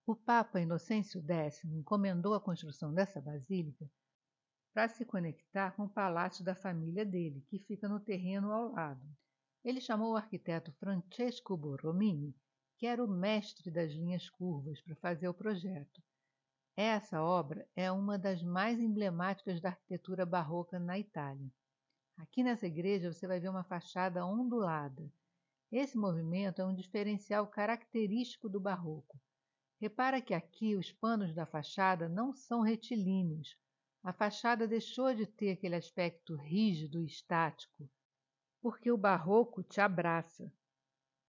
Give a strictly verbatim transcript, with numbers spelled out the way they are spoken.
O Papa Inocêncio Décimo encomendou a construção dessa basílica para se conectar com o palácio da família dele, que fica no terreno ao lado. Ele chamou o arquiteto Francesco Borromini, que era o mestre das linhas curvas, para fazer o projeto. Essa obra é uma das mais emblemáticas da arquitetura barroca na Itália. Aqui nessa igreja você vai ver uma fachada ondulada. Esse movimento é um diferencial característico do barroco. Repara que aqui os panos da fachada não são retilíneos. A fachada deixou de ter aquele aspecto rígido e estático, porque o barroco te abraça.